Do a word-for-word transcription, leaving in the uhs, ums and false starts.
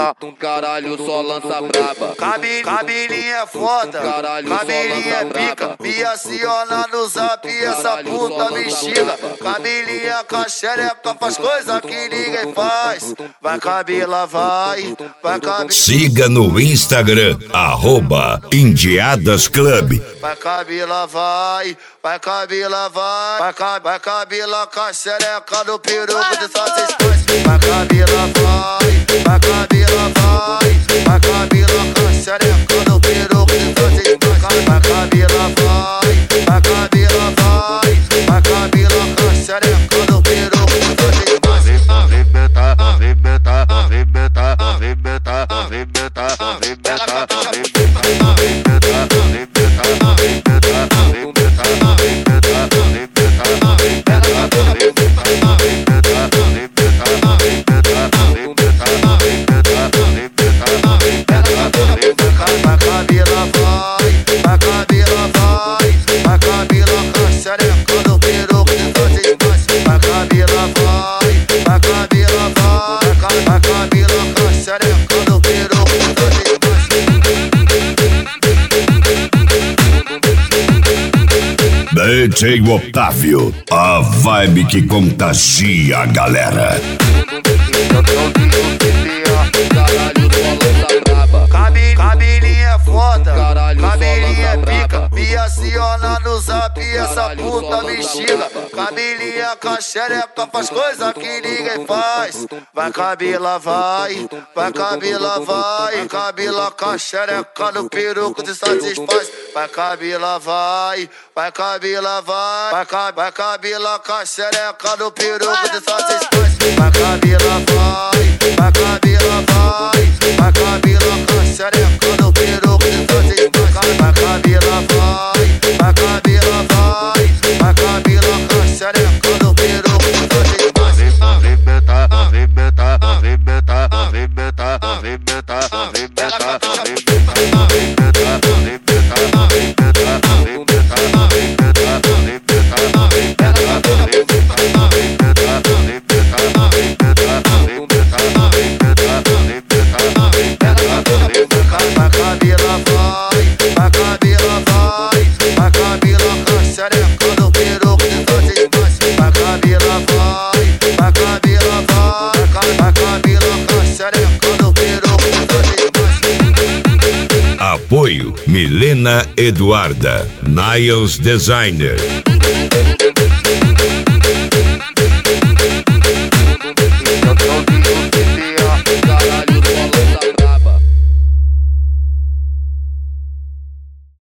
pica, caralho, só lança braba. Cabi, cabelinho é foda, cabelinho é pica. Me aciona no zap, essa puta me xinga. Cabelinho é caxereca, faz coisa que ninguém faz. Vai Cabila, vai, vai Cabila. Siga no Instagram, arroba Indiadas Club. Vai Cabila, vai, vai Cabila, vai. Vai, Ca- vai Cabila, caxereca no peruco de só seis pães. Vai Cabila, vai, vai Cabila, vai. Vai Cabila, caxereca no peruco de só seis pães. Vai Cabila, vai, vai Cabila, vai. Vai Cabila, caxereca no peruco de só seis pães. Arrebenta, arrebenta, arrebenta, arrebenta, arrebenta, arrebenta, D J Otávio, a vibe que contagia a galera. Cabe, cabelinho é foda, cabelinho é pica. Me aciona no zap, essa puta me xinga. Cabelinho é caxereca, faz coisa que ninguém faz. Vai Cabila, vai, vai Cabila, vai. Cabila, caxereca no peruco de satisfaz. Vai Cabila, vai, vai Cabila, vai. Vai, Ca- vai Cabila, caxereca no peruco de satisfaz. Vai Cabila, vai, vai Cabila, vai. Vai Cabila, caxereca no peruco de satisfaz. Vai Cabila, vai, vai Cabila, vai. Vai Cabila, caxereca no peruco de satisfaz. Arrebenta, arrebenta, arrebenta, arrebenta, arrebenta, arrebenta, Apoio Milena Eduarda, Niles Designer.